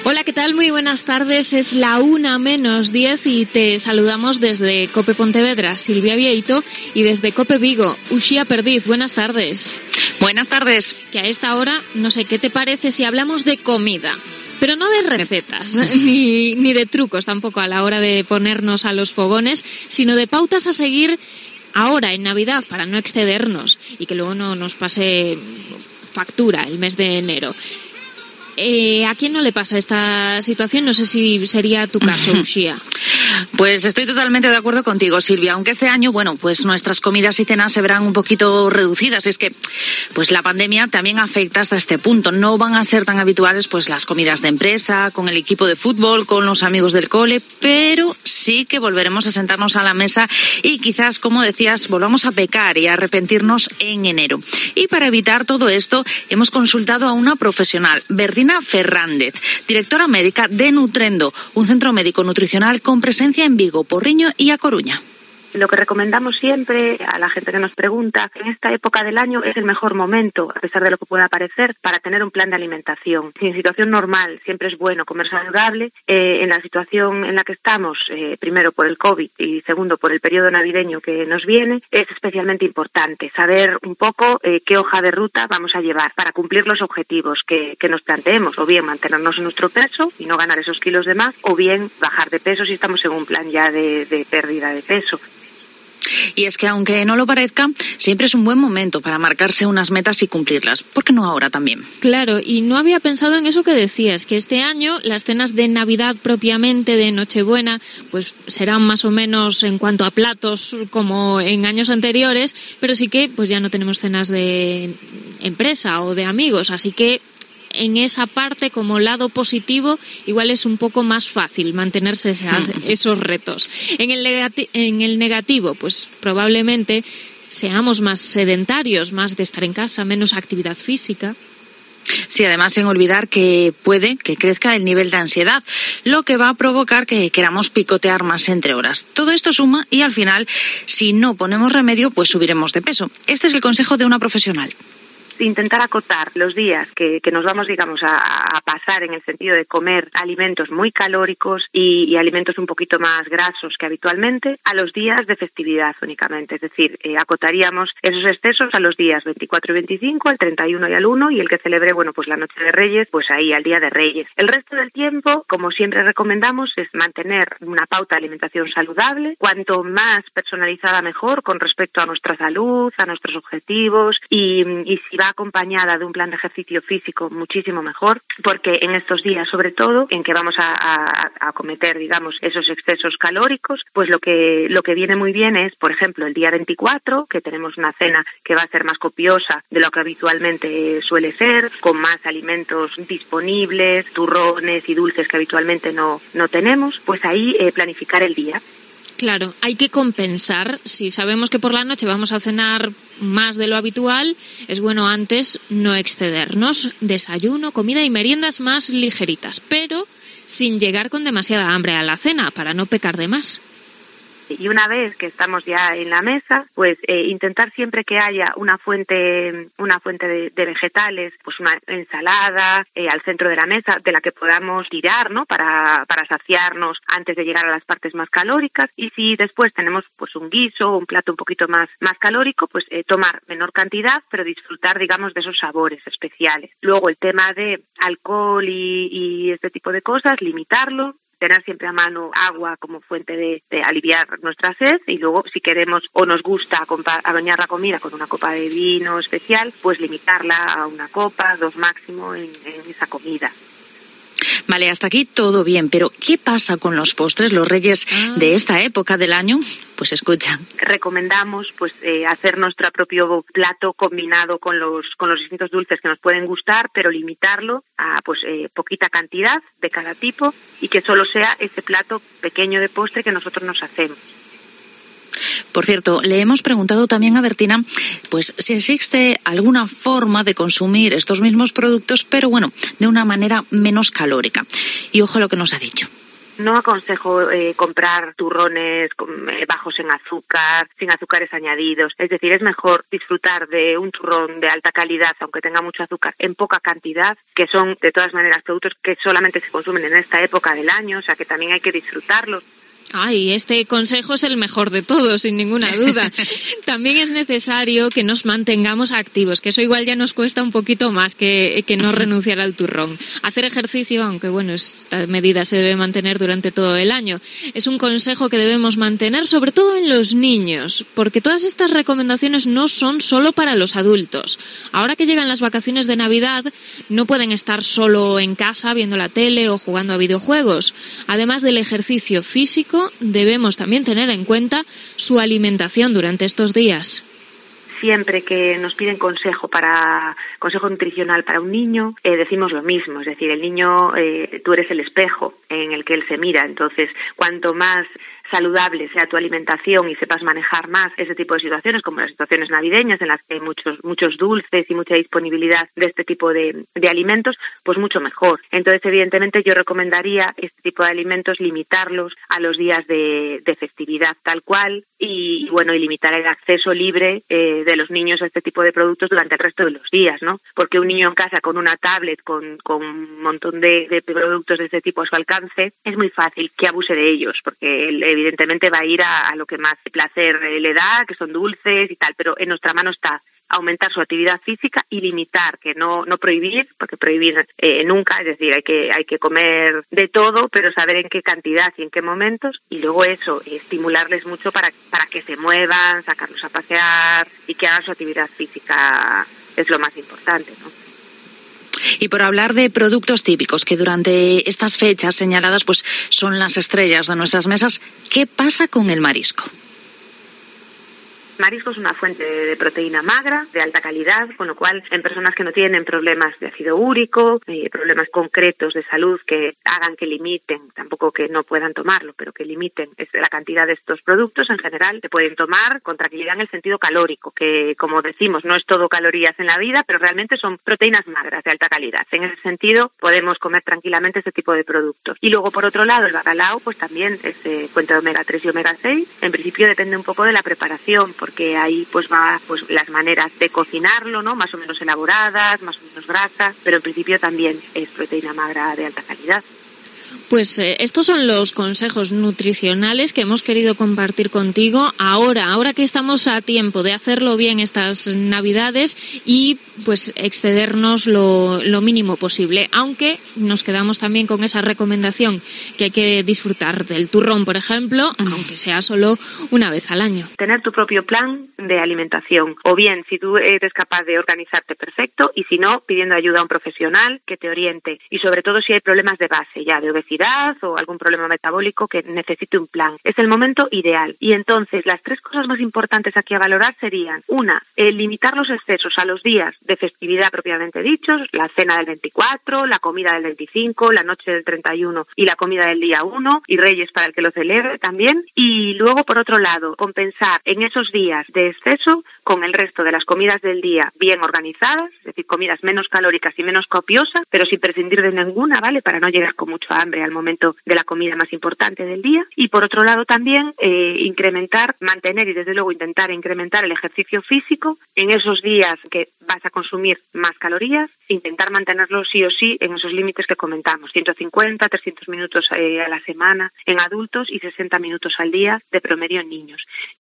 Hola, ¿qué tal? Muy buenas tardes. Es la 1:10 y te saludamos desde Cope Pontevedra, Silvia Vieito, y desde Cope Vigo, Uxía Perdiz. Buenas tardes. Buenas tardes. Que a esta hora, no sé, ¿qué te parece si hablamos de comida? Pero no de recetas, ni de trucos tampoco a la hora de ponernos a los fogones, sino de pautas a seguir ahora en Navidad para no excedernos y que luego no nos pase factura el mes de enero. ¿A quién no le pasa esta situación? No sé si sería tu caso, Uxía. Pues estoy totalmente de acuerdo contigo, Silvia. Aunque este año, pues nuestras comidas y cenas se verán un poquito reducidas. Es que, pues la pandemia también afecta hasta este punto. No van a ser tan habituales, pues las comidas de empresa, con el equipo de fútbol, con los amigos del cole, pero sí que volveremos a sentarnos a la mesa y quizás, como decías, volvamos a pecar y a arrepentirnos en enero. Y para evitar todo esto, hemos consultado a una profesional, Bertina Fernández, directora médica de Nutrendo, un centro médico nutricional con presencia en Vigo, Porriño y A Coruña. Lo que recomendamos siempre a la gente que nos pregunta, en esta época del año es el mejor momento, a pesar de lo que pueda parecer, para tener un plan de alimentación. Si en situación normal siempre es bueno comer saludable, en la situación en la que estamos, primero por el COVID y segundo por el periodo navideño que nos viene, es especialmente importante saber un poco qué hoja de ruta vamos a llevar para cumplir los objetivos que nos planteemos, o bien mantenernos en nuestro peso y no ganar esos kilos de más, o bien bajar de peso si estamos en un plan ya de pérdida de peso. Y es que, aunque no lo parezca, siempre es un buen momento para marcarse unas metas y cumplirlas. ¿Por qué no ahora también? Claro, y no había pensado en eso que decías, que este año las cenas de Navidad propiamente, de Nochebuena, pues serán más o menos en cuanto a platos como en años anteriores, pero sí que pues ya no tenemos cenas de empresa o de amigos, así que en esa parte, como lado positivo, igual es un poco más fácil mantenerse esos retos. En el negativo, pues probablemente seamos más sedentarios, más de estar en casa, menos actividad física. Sí, además sin olvidar que puede que crezca el nivel de ansiedad, lo que va a provocar que queramos picotear más entre horas. Todo esto suma y al final, si no ponemos remedio, pues subiremos de peso. Este es el consejo de una profesional. Intentar acotar los días que nos vamos, digamos, a pasar en el sentido de comer alimentos muy calóricos y alimentos un poquito más grasos que habitualmente a los días de festividad únicamente. Es decir, acotaríamos esos excesos a los días 24 y 25, al 31 y al 1, y el que celebre, pues la Noche de Reyes, pues ahí al Día de Reyes. El resto del tiempo, como siempre recomendamos, es mantener una pauta de alimentación saludable, cuanto más personalizada mejor con respecto a nuestra salud, a nuestros objetivos, y si va acompañada de un plan de ejercicio físico, muchísimo mejor, porque en estos días, sobre todo, en que vamos a cometer, digamos, esos excesos calóricos, pues lo que viene muy bien es, por ejemplo, el día 24, que tenemos una cena que va a ser más copiosa de lo que habitualmente suele ser, con más alimentos disponibles, turrones y dulces que habitualmente no tenemos, pues ahí planificar el día. Claro, hay que compensar. Si sabemos que por la noche vamos a cenar más de lo habitual, es bueno antes no excedernos. Desayuno, comida y meriendas más ligeritas, pero sin llegar con demasiada hambre a la cena para no pecar de más. Y una vez que estamos ya en la mesa, pues intentar siempre que haya una fuente de vegetales, pues una ensalada al centro de la mesa de la que podamos tirar, ¿no? Para saciarnos antes de llegar a las partes más calóricas. Y si después tenemos pues un guiso o un plato un poquito más calórico, pues tomar menor cantidad, pero disfrutar, digamos, de esos sabores especiales. Luego el tema de alcohol y este tipo de cosas, limitarlo. Tener siempre a mano agua como fuente de aliviar nuestra sed, y luego si queremos o nos gusta acompañar la comida con una copa de vino especial, pues limitarla a una copa, 2 máximo en esa comida. Vale, hasta aquí todo bien, pero ¿qué pasa con los postres, los reyes de esta época del año? Pues escucha. Recomendamos hacer nuestro propio plato combinado con los distintos dulces que nos pueden gustar, pero limitarlo a poquita cantidad de cada tipo y que solo sea ese plato pequeño de postre que nosotros nos hacemos. Por cierto, le hemos preguntado también a Bertina, pues si existe alguna forma de consumir estos mismos productos, pero de una manera menos calórica. Y ojo a lo que nos ha dicho. No aconsejo comprar turrones bajos en azúcar, sin azúcares añadidos. Es decir, es mejor disfrutar de un turrón de alta calidad, aunque tenga mucho azúcar, en poca cantidad, que son de todas maneras productos que solamente se consumen en esta época del año, o sea que también hay que disfrutarlos. Ay, este consejo es el mejor de todos, sin ninguna duda. También es necesario que nos mantengamos activos, que eso igual ya nos cuesta un poquito más que no renunciar al turrón. Hacer ejercicio, aunque bueno, esta medida se debe mantener durante todo el año, es un consejo que debemos mantener, sobre todo en los niños, porque todas estas recomendaciones no son solo para los adultos. Ahora que llegan las vacaciones de Navidad, no pueden estar solo en casa viendo la tele o jugando a videojuegos. Además del ejercicio físico, debemos también tener en cuenta su alimentación durante estos días. Siempre que nos piden consejo nutricional para un niño, decimos lo mismo, es decir, el niño, tú eres el espejo en el que él se mira, entonces cuanto más saludable sea tu alimentación y sepas manejar más ese tipo de situaciones, como las situaciones navideñas en las que hay muchos dulces y mucha disponibilidad de este tipo de alimentos, pues mucho mejor. Entonces, evidentemente, yo recomendaría este tipo de alimentos limitarlos a los días de festividad tal cual y limitar el acceso libre de los niños a este tipo de productos durante el resto de los días, ¿no? Porque un niño en casa con una tablet, con un montón de productos de este tipo a su alcance, es muy fácil que abuse de ellos, porque evidentemente va a ir a lo que más placer le da, que son dulces y tal, pero en nuestra mano está aumentar su actividad física y limitar, que no prohibir, porque prohibir nunca, es decir, hay que comer de todo, pero saber en qué cantidad y en qué momentos, y luego eso, estimularles mucho para que se muevan, sacarlos a pasear y que hagan su actividad física, es lo más importante, ¿no? Y por hablar de productos típicos que durante estas fechas señaladas pues son las estrellas de nuestras mesas, ¿qué pasa con el marisco? Marisco es una fuente de proteína magra, de alta calidad, con lo cual en personas que no tienen problemas de ácido úrico, problemas concretos de salud que hagan que limiten, tampoco que no puedan tomarlo, pero que limiten la cantidad de estos productos, en general se pueden tomar con tranquilidad en el sentido calórico, que como decimos no es todo calorías en la vida, pero realmente son proteínas magras de alta calidad. En ese sentido podemos comer tranquilamente este tipo de productos. Y luego por otro lado el bacalao pues también es fuente de omega 3 y omega 6, en principio depende un poco de la preparación, porque ahí pues va pues las maneras de cocinarlo, ¿no? Más o menos elaboradas, más o menos grasas, pero en principio también es proteína magra de alta calidad. Pues estos son los consejos nutricionales que hemos querido compartir contigo ahora que estamos a tiempo de hacerlo bien estas Navidades y pues excedernos lo mínimo posible, aunque nos quedamos también con esa recomendación que hay que disfrutar del turrón, por ejemplo, aunque sea solo una vez al año. Tener tu propio plan de alimentación, o bien si tú eres capaz de organizarte, perfecto, y si no, pidiendo ayuda a un profesional que te oriente, y sobre todo si hay problemas de base ya de obesidad o algún problema metabólico que necesite un plan. Es el momento ideal. Y entonces las tres cosas más importantes aquí a valorar serían: una, limitar los excesos a los días de festividad propiamente dichos, la cena del 24, la comida del 25, la noche del 31 y la comida del día 1, y Reyes para el que lo celebre también. Y luego, por otro lado, compensar en esos días de exceso con el resto de las comidas del día bien organizadas, es decir, comidas menos calóricas y menos copiosas, pero sin prescindir de ninguna, ¿vale? Para no llegar con mucho hambre al momento de la comida más importante del día. Y por otro lado también mantener y desde luego intentar incrementar el ejercicio físico en esos días que vas a consumir más calorías, intentar mantenerlo sí o sí en esos límites que comentamos, 150, 300 minutos a la semana en adultos y 60 minutos al día de promedio en niños.